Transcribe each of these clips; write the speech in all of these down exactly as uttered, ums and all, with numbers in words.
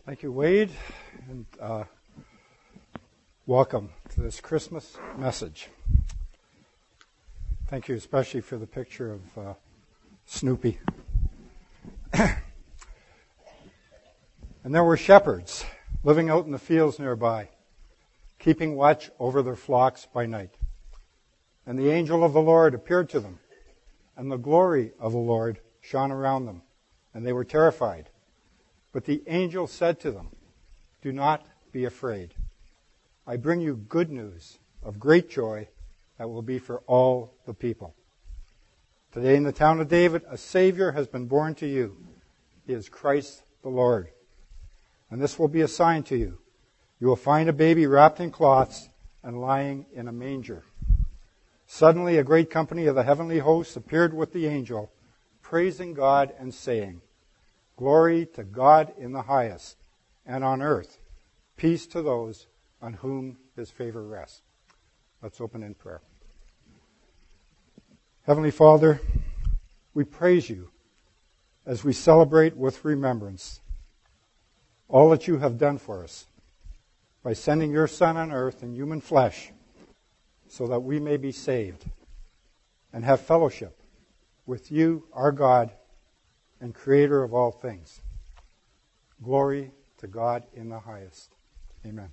Thank you, Wade, and uh, welcome to this Christmas message. Thank you especially for the picture of uh, Snoopy. And there were shepherds living out in the fields nearby, keeping watch over their flocks by night. And the angel of the Lord appeared to them, and the glory of the Lord shone around them, and they were terrified. But the angel said to them, "Do not be afraid. I bring you good news of great joy that will be for all the people. Today in the town of David, a Savior has been born to you. He is Christ the Lord. And this will be a sign to you. You will find a baby wrapped in cloths and lying in a manger." Suddenly a great company of the heavenly hosts appeared with the angel, praising God and saying, "Glory to God in the highest, and on earth, peace to those on whom his favor rests." Let's open in prayer. Heavenly Father, we praise you as we celebrate with remembrance all that you have done for us by sending your Son on earth in human flesh so that we may be saved and have fellowship with you, our God, and Creator of all things. Glory to God in the highest. Amen.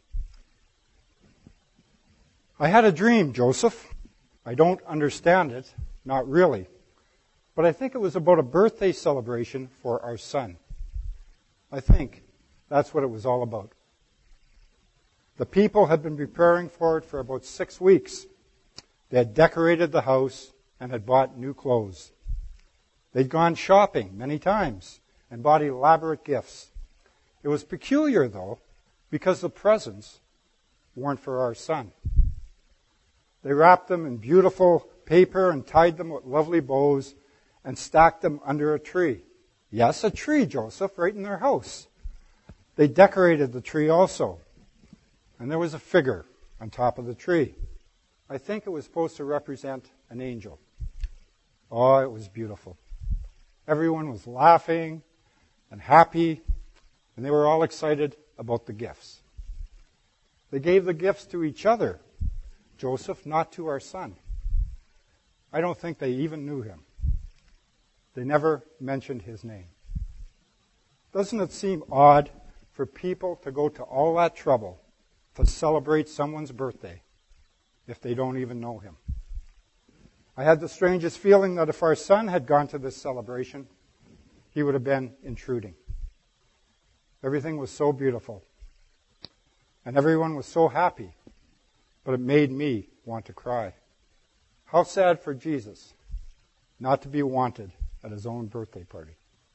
I had a dream, Joseph. I don't understand it, not really, but I think it was about a birthday celebration for our son. I think that's what it was all about. The people had been preparing for it for about six weeks. They had decorated the house and had bought new clothes. They'd gone shopping many times and bought elaborate gifts. It was peculiar, though, because the presents weren't for our son. They wrapped them in beautiful paper and tied them with lovely bows and stacked them under a tree. Yes, a tree, Joseph, right in their house. They decorated the tree also. And there was a figure on top of the tree. I think it was supposed to represent an angel. Oh, it was beautiful. Everyone was laughing and happy, and they were all excited about the gifts. They gave the gifts to each other, Joseph, not to our son. I don't think they even knew him. They never mentioned his name. Doesn't it seem odd for people to go to all that trouble to celebrate someone's birthday if they don't even know him? I had the strangest feeling that if our son had gone to this celebration, he would have been intruding. Everything was so beautiful, and everyone was so happy, but it made me want to cry. How sad for Jesus not to be wanted at his own birthday party.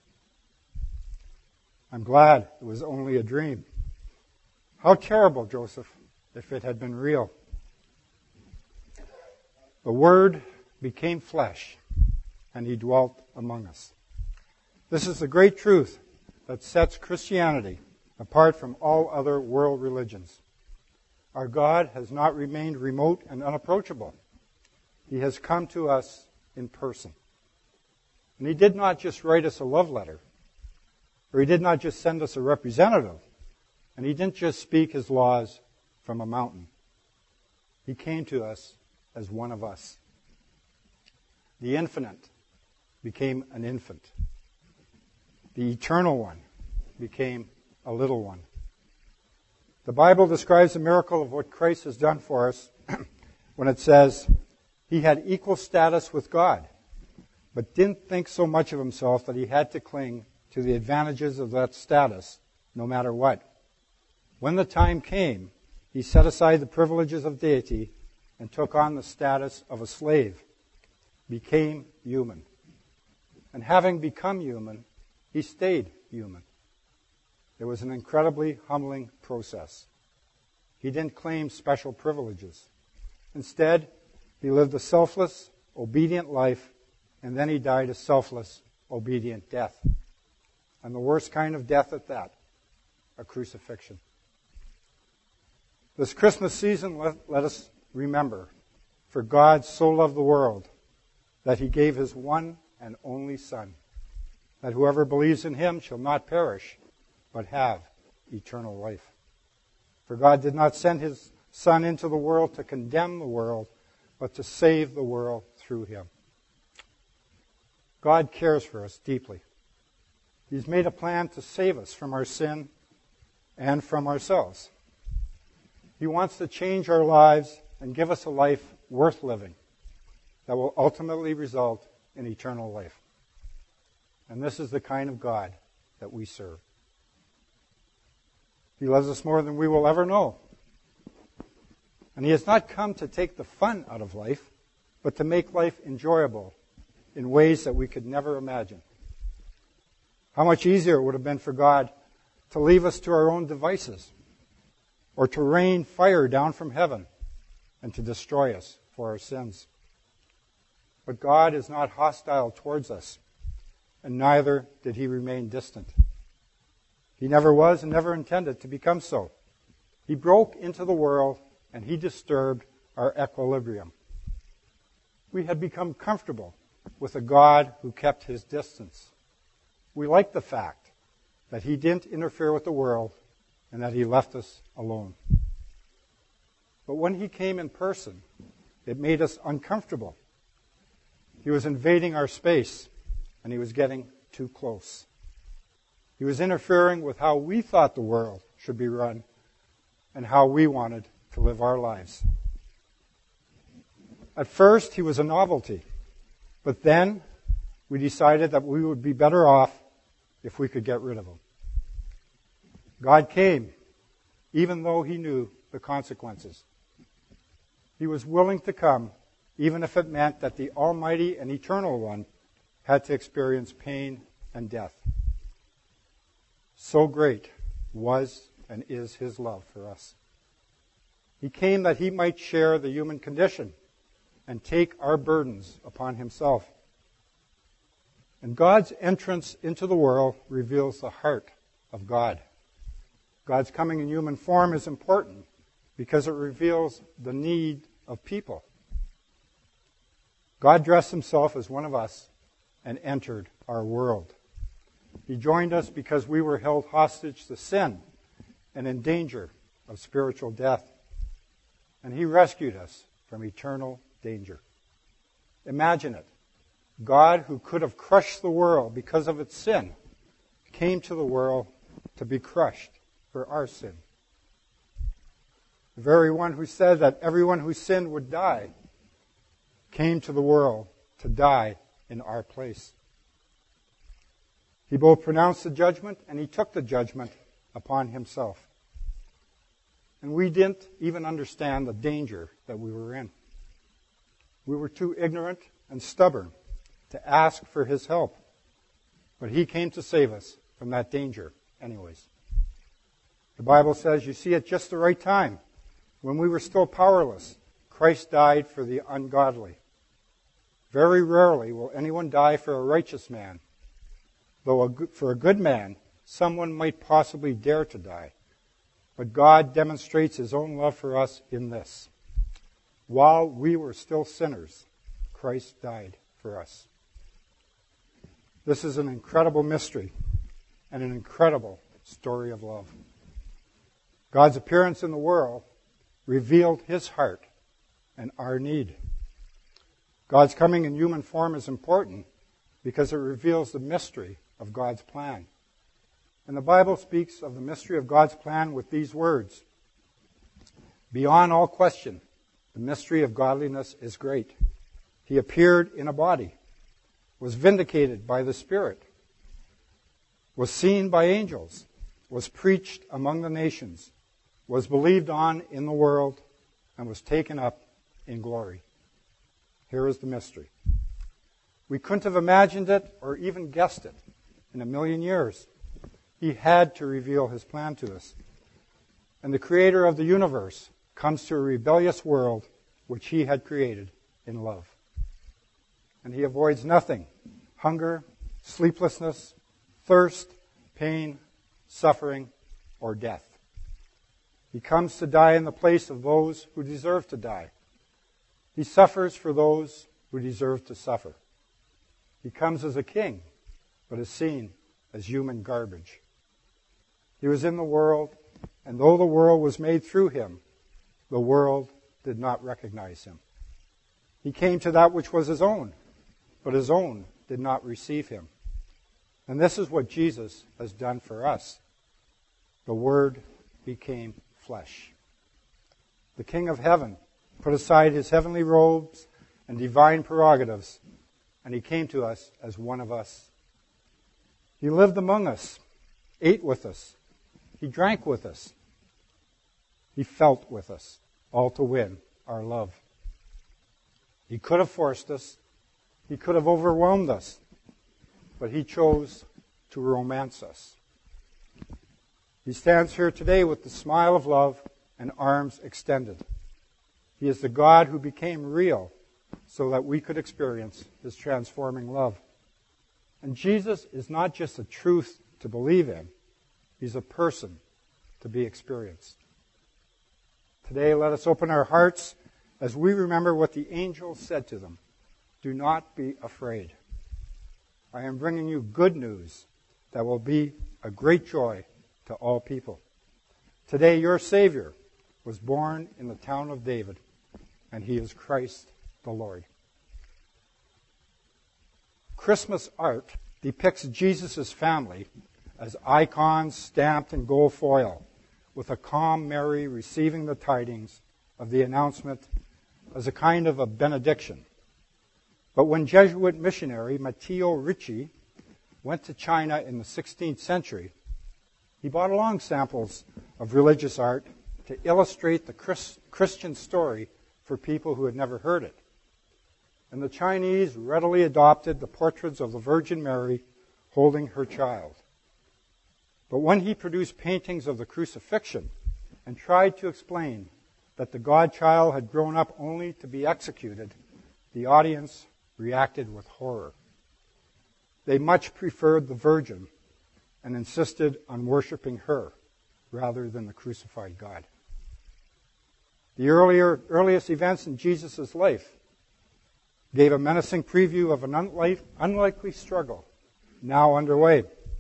I'm glad it was only a dream. How terrible, Joseph, if it had been real. The Word became flesh, and he dwelt among us. This is the great truth that sets Christianity apart from all other world religions. Our God has not remained remote and unapproachable. He has come to us in person. And he did not just write us a love letter, or he did not just send us a representative, and he didn't just speak his laws from a mountain. He came to us as one of us. The infinite became an infant. The eternal one became a little one. The Bible describes the miracle of what Christ has done for us when it says he had equal status with God, but didn't think so much of himself that he had to cling to the advantages of that status no matter what. When the time came, he set aside the privileges of deity and took on the status of a slave, became human. And having become human, he stayed human. It was an incredibly humbling process. He didn't claim special privileges. Instead, he lived a selfless, obedient life, and then he died a selfless, obedient death. And the worst kind of death at that, a crucifixion. This Christmas season, let, let us remember, for God so loved the world that he gave his one and only Son, that whoever believes in him shall not perish, but have eternal life. For God did not send his Son into the world to condemn the world, but to save the world through him. God cares for us deeply. He's made a plan to save us from our sin and from ourselves. He wants to change our lives and give us a life worth living that will ultimately result in eternal life. And this is the kind of God that we serve. He loves us more than we will ever know. And he has not come to take the fun out of life, but to make life enjoyable in ways that we could never imagine. How much easier it would have been for God to leave us to our own devices, or to rain fire down from heaven and to destroy us for our sins. But God is not hostile towards us, and neither did he remain distant. He never was and never intended to become so. He broke into the world and he disturbed our equilibrium. We had become comfortable with a God who kept his distance. We liked the fact that he didn't interfere with the world and that he left us alone. But when he came in person, it made us uncomfortable. He was invading our space, and he was getting too close. He was interfering with how we thought the world should be run and how we wanted to live our lives. At first, he was a novelty, but then we decided that we would be better off if we could get rid of him. God came, even though he knew the consequences. He was willing to come, even if it meant that the Almighty and Eternal One had to experience pain and death. So great was and is his love for us. He came that he might share the human condition and take our burdens upon himself. And God's entrance into the world reveals the heart of God. God's coming in human form is important because it reveals the need of people. God dressed himself as one of us and entered our world. He joined us because we were held hostage to sin and in danger of spiritual death. And he rescued us from eternal danger. Imagine it. God, who could have crushed the world because of its sin, came to the world to be crushed for our sin. The very one who said that everyone who sinned would die came to the world to die in our place. He both pronounced the judgment and he took the judgment upon himself. And we didn't even understand the danger that we were in. We were too ignorant and stubborn to ask for his help. But he came to save us from that danger anyways. The Bible says, you see, at just the right time, when we were still powerless, Christ died for the ungodly. Very rarely will anyone die for a righteous man, though a good, for a good man, someone might possibly dare to die. But God demonstrates his own love for us in this. While we were still sinners, Christ died for us. This is an incredible mystery and an incredible story of love. God's appearance in the world revealed his heart and our need. God's coming in human form is important because it reveals the mystery of God's plan. And the Bible speaks of the mystery of God's plan with these words. Beyond all question, the mystery of godliness is great. He appeared in a body, was vindicated by the Spirit, was seen by angels, was preached among the nations, was believed on in the world, and was taken up in glory. Here is the mystery. We couldn't have imagined it or even guessed it in a million years. He had to reveal his plan to us. And the creator of the universe comes to a rebellious world which he had created in love. And he avoids nothing: hunger, sleeplessness, thirst, pain, suffering, or death. He comes to die in the place of those who deserve to die. He suffers for those who deserve to suffer. He comes as a king, but is seen as human garbage. He was in the world, and though the world was made through him, the world did not recognize him. He came to that which was his own, but his own did not receive him. And this is what Jesus has done for us. The Word became flesh. The King of Heaven put aside his heavenly robes and divine prerogatives, and he came to us as one of us. He lived among us, ate with us, he drank with us, he felt with us, all to win our love. He could have forced us, he could have overwhelmed us, but he chose to romance us. He stands here today with the smile of love and arms extended. He is the God who became real so that we could experience his transforming love. And Jesus is not just a truth to believe in, he's a person to be experienced. Today, let us open our hearts as we remember what the angels said to them. Do not be afraid. I am bringing you good news that will be a great joy to all people. Today, your Savior was born in the town of David, and he is Christ the Lord. Christmas art depicts Jesus' family as icons stamped in gold foil, with a calm Mary receiving the tidings of the announcement as a kind of a benediction. But when Jesuit missionary Matteo Ricci went to China in the sixteenth century, he brought along samples of religious art to illustrate the Chris, Christian story for people who had never heard it. And the Chinese readily adopted the portraits of the Virgin Mary holding her child. But when he produced paintings of the crucifixion and tried to explain that the God-child had grown up only to be executed, the audience reacted with horror. They much preferred the Virgin and insisted on worshiping her rather than the crucified God. The earlier, earliest events in Jesus' life gave a menacing preview of an unlike, unlikely struggle now underway.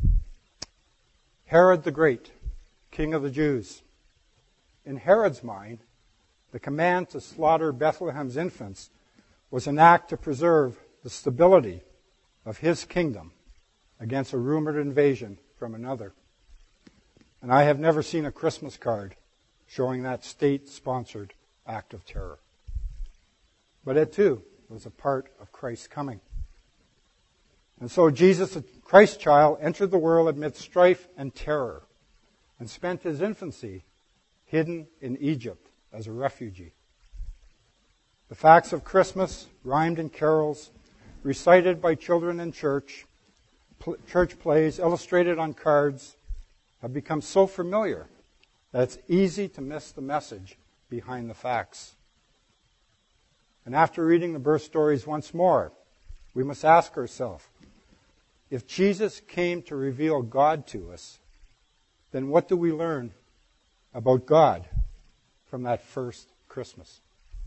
Herod the Great, king of the Jews. In Herod's mind, the command to slaughter Bethlehem's infants was an act to preserve the stability of his kingdom against a rumored invasion from another. And I have never seen a Christmas card showing that state-sponsored act of terror. But it too was a part of Christ's coming. And so Jesus, the Christ child, entered the world amid strife and terror and spent his infancy hidden in Egypt as a refugee. The facts of Christmas, rhymed in carols, recited by children in church, pl- church plays, illustrated on cards, have become so familiar that it's easy to miss the message behind the facts. And after reading the birth stories once more, we must ask ourselves, if Jesus came to reveal God to us, then what do we learn about God from that first Christmas?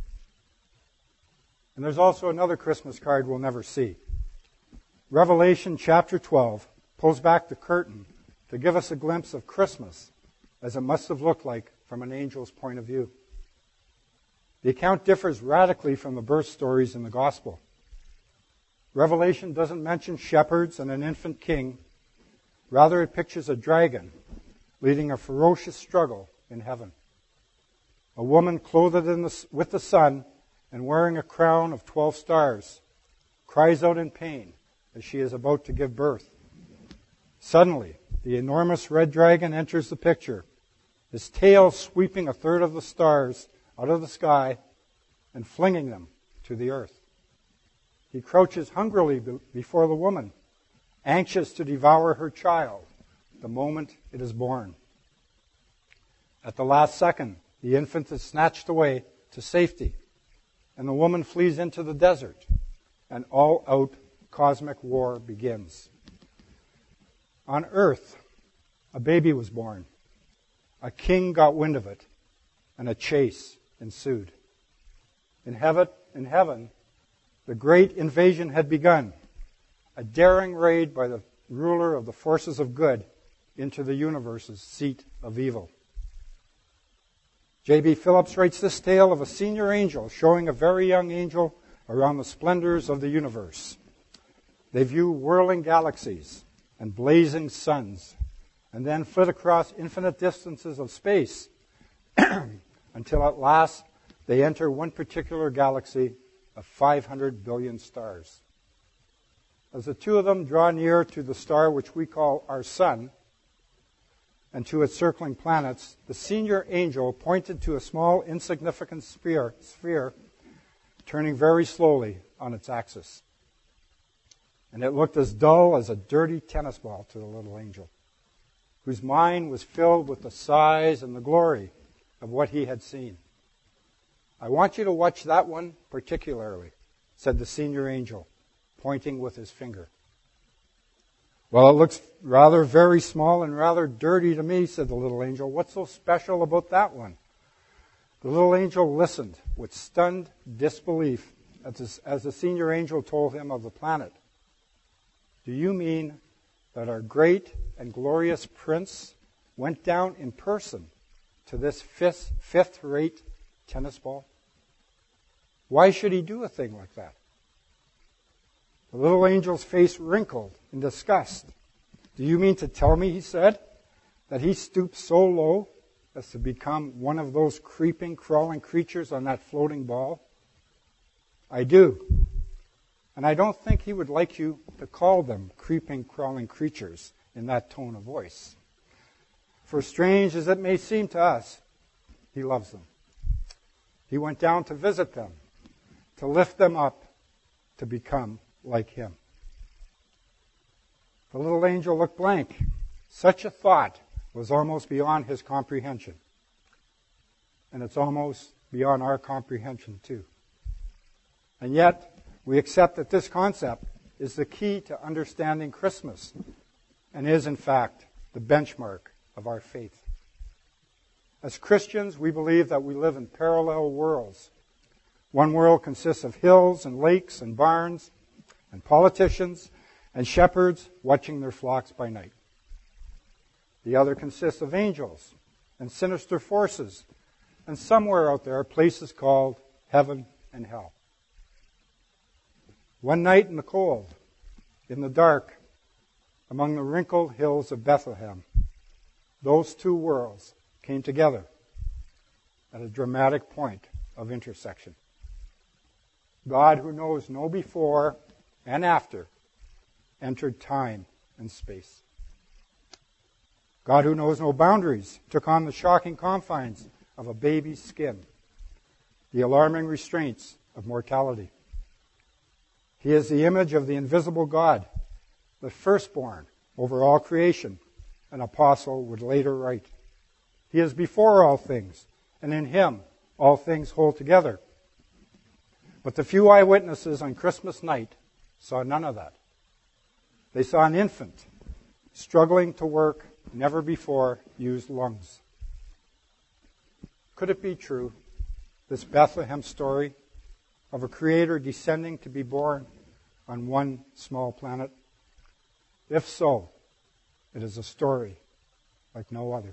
And there's also another Christmas card we'll never see. Revelation chapter twelve pulls back the curtain to give us a glimpse of Christmas as it must have looked like from an angel's point of view. The account differs radically from the birth stories in the gospel. Revelation doesn't mention shepherds and an infant king. Rather, it pictures a dragon leading a ferocious struggle in heaven. A woman clothed in the, with the sun and wearing a crown of twelve stars cries out in pain as she is about to give birth. Suddenly, the enormous red dragon enters the picture, his tail sweeping a third of the stars out of the sky and flinging them to the earth. He crouches hungrily before the woman, anxious to devour her child the moment it is born. At the last second, the infant is snatched away to safety, and the woman flees into the desert, and all-out cosmic war begins. On earth, a baby was born. A king got wind of it, and a chase ensued. In heaven, in heaven, the great invasion had begun. A daring raid by the ruler of the forces of good into the universe's seat of evil. J B. Phillips writes this tale of a senior angel showing a very young angel around the splendors of the universe. They view whirling galaxies and blazing suns, and then flit across infinite distances of space until at last they enter one particular galaxy of five hundred billion stars. As the two of them draw near to the star which we call our sun and to its circling planets, the senior angel pointed to a small, insignificant sphere, sphere turning very slowly on its axis. And it looked as dull as a dirty tennis ball to the little angel, whose mind was filled with the size and the glory of what he had seen. "I want you to watch that one particularly," said the senior angel, pointing with his finger. "Well, it looks rather very small and rather dirty to me," said the little angel. "What's so special about that one?" The little angel listened with stunned disbelief as, as the senior angel told him of the planet. "Do you mean that our great and glorious prince went down in person to this fifth, fifth-rate tennis ball? Why should he do a thing like that?" The little angel's face wrinkled in disgust. "Do you mean to tell me," he said, "that he stooped so low as to become one of those creeping, crawling creatures on that floating ball?" "I do. And I don't think he would like you to call them creeping, crawling creatures in that tone of voice. For strange as it may seem to us, he loves them. He went down to visit them, to lift them up, to become like him." The little angel looked blank. Such a thought was almost beyond his comprehension. And it's almost beyond our comprehension too. And yet, we accept that this concept is the key to understanding Christmas and is, in fact, the benchmark of our faith. As Christians, we believe that we live in parallel worlds. One world consists of hills and lakes and barns and politicians and shepherds watching their flocks by night. The other consists of angels and sinister forces, and somewhere out there are places called heaven and hell. One night in the cold, in the dark, among the wrinkled hills of Bethlehem, those two worlds came together at a dramatic point of intersection. God, who knows no before and after, entered time and space. God, who knows no boundaries, took on the shocking confines of a baby's skin, the alarming restraints of mortality. He is the image of the invisible God, the firstborn over all creation, an apostle would later write. He is before all things, and in him all things hold together. But the few eyewitnesses on Christmas night saw none of that. They saw an infant struggling to work never before used lungs. Could it be true, this Bethlehem story of a creator descending to be born on one small planet? If so, it is a story like no other.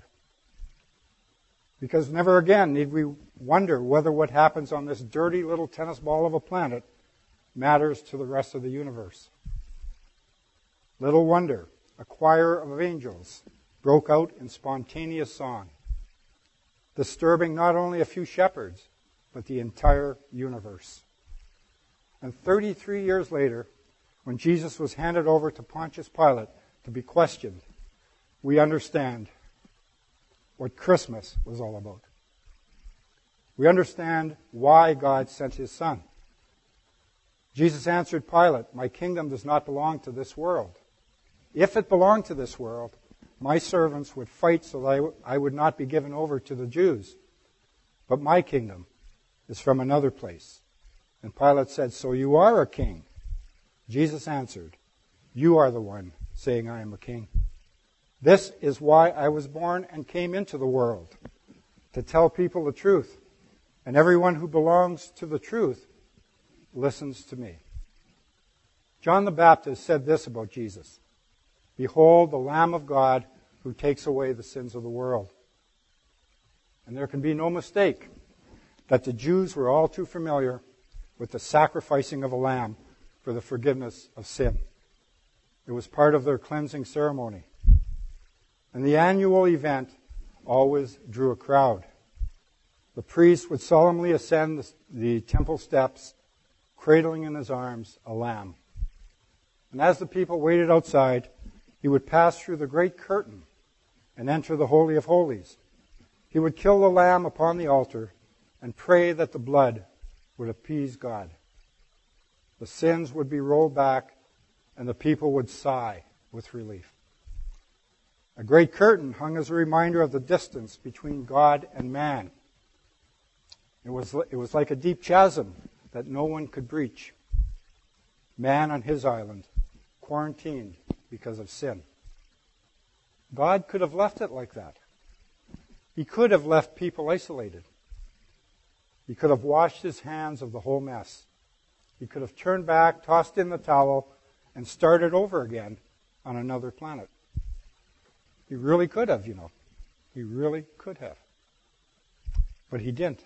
Because never again need we wonder whether what happens on this dirty little tennis ball of a planet matters to the rest of the universe. Little wonder, a choir of angels broke out in spontaneous song, disturbing not only a few shepherds, but the entire universe. And thirty-three years later, when Jesus was handed over to Pontius Pilate to be questioned, we understand what Christmas was all about. We understand why God sent his Son. Jesus answered Pilate, "My kingdom does not belong to this world. If it belonged to this world, my servants would fight so that I would not be given over to the Jews. But my kingdom is from another place." And Pilate said, "So you are a king?" Jesus answered, "You are the one saying I am a king. This is why I was born and came into the world, to tell people the truth. And everyone who belongs to the truth listens to me." John the Baptist said this about Jesus, "Behold the Lamb of God who takes away the sins of the world. And there can be no mistake that the Jews were all too familiar with the sacrificing of a lamb for the forgiveness of sin. It was part of their cleansing ceremony. And the annual event always drew a crowd. The priest would solemnly ascend the, the temple steps, cradling in his arms a lamb. And as the people waited outside, he would pass through the great curtain and enter the Holy of Holies. He would kill the lamb upon the altar and pray that the blood would appease God. The sins would be rolled back and the people would sigh with relief. A great curtain hung as a reminder of the distance between God and man. It was, it was like a deep chasm that no one could breach. Man on his island, quarantined because of sin. God could have left it like that. He could have left people isolated. He could have washed his hands of the whole mess. He could have turned back, tossed in the towel, and started over again on another planet. He really could have, you know. He really could have. But he didn't.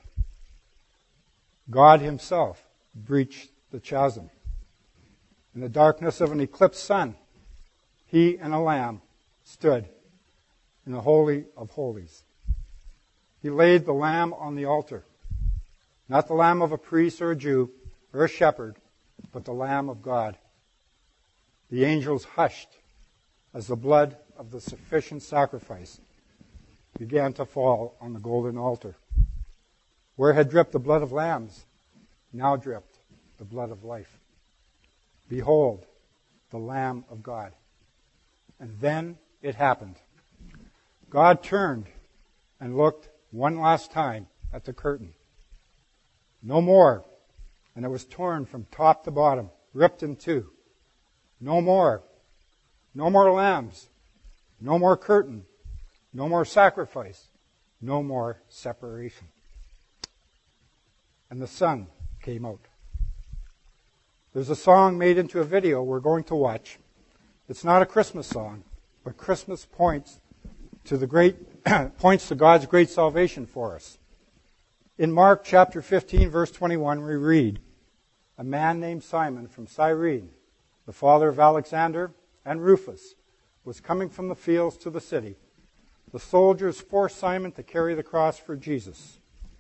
God himself breached the chasm. In the darkness of an eclipsed sun, he and a lamb stood in the Holy of Holies. He laid the lamb on the altar. Not the lamb of a priest or a Jew or a shepherd, but the Lamb of God. The angels hushed as the blood of the sufficient sacrifice began to fall on the golden altar. Where had dripped the blood of lambs, now dripped the blood of life. Behold, the Lamb of God. And then it happened. God turned and looked one last time at the curtain. No more. And it was torn from top to bottom, ripped in two. No more. No more lambs. No more curtain. No more sacrifice. No more separation. And the sun came out. There's a song made into a video we're going to watch. It's not a Christmas song, but Christmas points to the great points to God's great salvation for us. In Mark chapter fifteen, verse twenty-one, we read, "A man named Simon from Cyrene, the father of Alexander and Rufus, was coming from the fields to the city. The soldiers forced Simon to carry the cross for Jesus.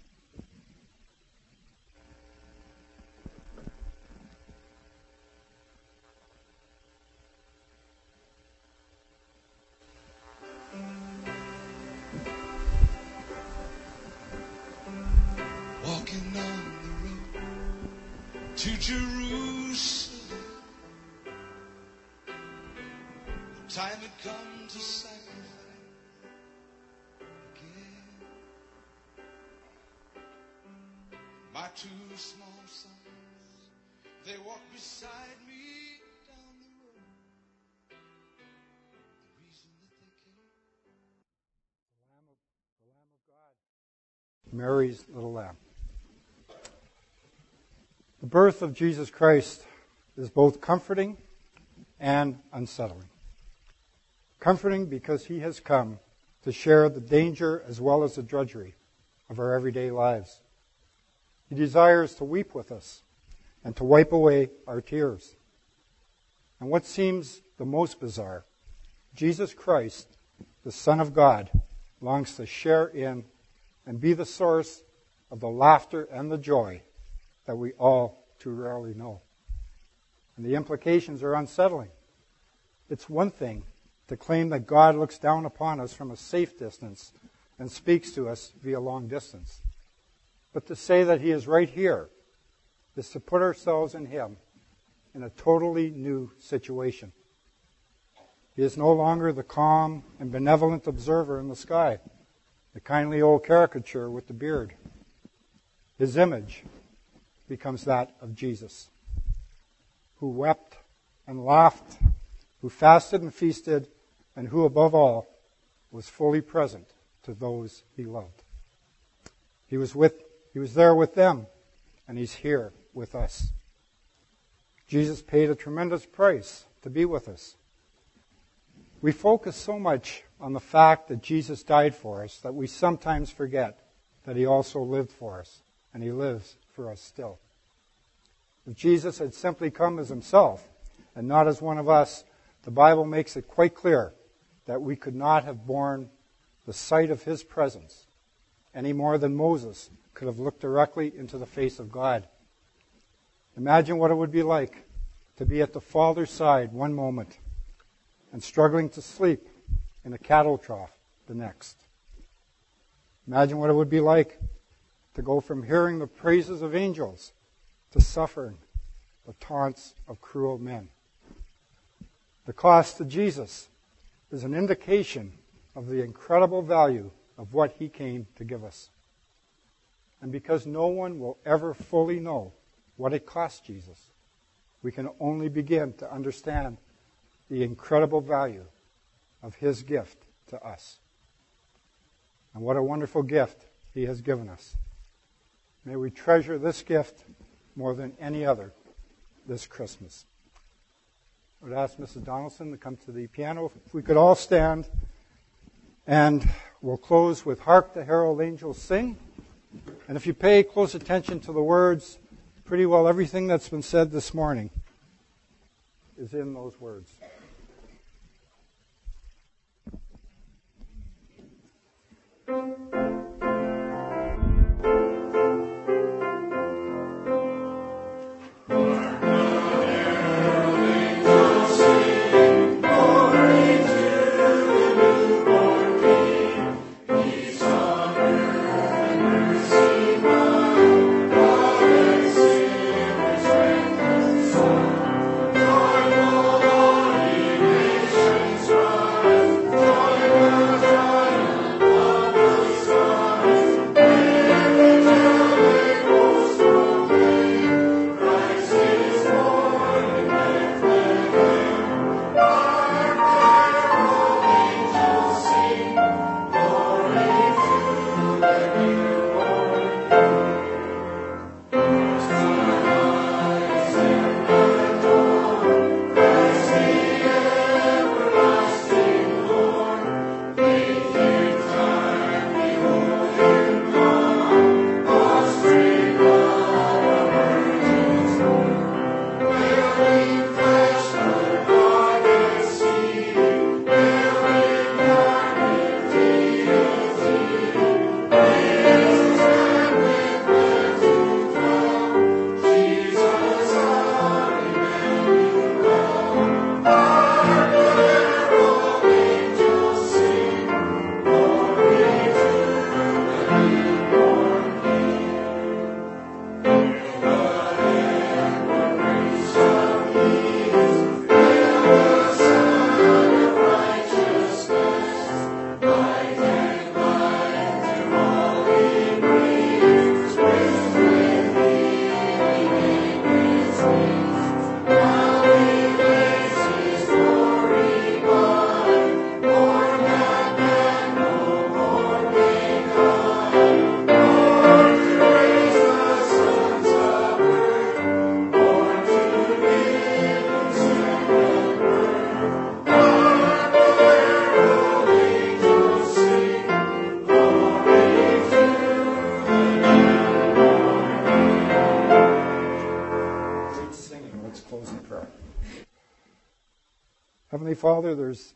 Walking on the road to Jerusalem, the time had come to sacrifice again. My two small sons, they walked beside me down the road. The reason that they came, The Lamb of, the Lamb of God. Mary's little lamb. The birth of Jesus Christ is both comforting and unsettling. Comforting because he has come to share the danger as well as the drudgery of our everyday lives. He desires to weep with us and to wipe away our tears. And what seems the most bizarre, Jesus Christ, the Son of God, longs to share in and be the source of the laughter and the joy that we all too rarely know. And the implications are unsettling. It's one thing to claim that God looks down upon us from a safe distance and speaks to us via long distance. But to say that he is right here is to put ourselves in him in a totally new situation. He is no longer the calm and benevolent observer in the sky, the kindly old caricature with the beard. His image becomes that of Jesus, who wept and laughed, who fasted and feasted, and who, above all, was fully present to those he loved. He was with, he was there with them, and he's here with us. Jesus paid a tremendous price to be with us. We focus so much on the fact that Jesus died for us that we sometimes forget that he also lived for us, and he lives for us still. If Jesus had simply come as himself and not as one of us, the Bible makes it quite clear that we could not have borne the sight of his presence any more than Moses could have looked directly into the face of God. Imagine what it would be like to be at the Father's side one moment and struggling to sleep in a cattle trough the next. Imagine what it would be like to go from hearing the praises of angels to suffering the taunts of cruel men. The cost to Jesus is an indication of the incredible value of what he came to give us. And because no one will ever fully know what it cost Jesus, we can only begin to understand the incredible value of his gift to us. And what a wonderful gift he has given us. May we treasure this gift more than any other this Christmas. I would ask Missus Donaldson to come to the piano. If we could all stand, and we'll close with Hark the Herald Angels Sing. And if you pay close attention to the words, pretty well everything that's been said this morning is in those words. Heavenly Father, there's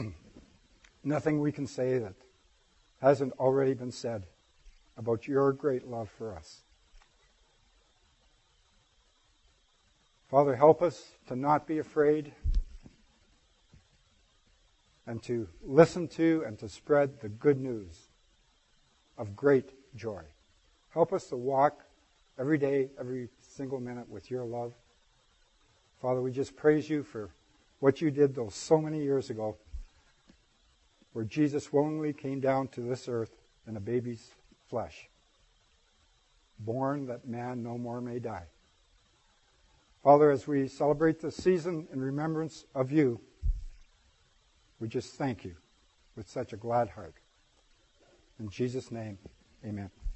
nothing we can say that hasn't already been said about your great love for us. Father, help us to not be afraid and to listen to and to spread the good news of great joy. Help us to walk every day, every single minute with your love. Father, we just praise you for what you did those so many years ago, where Jesus willingly came down to this earth in a baby's flesh, born that man no more may die. Father, as we celebrate this season in remembrance of you, we just thank you with such a glad heart. In Jesus' name, amen.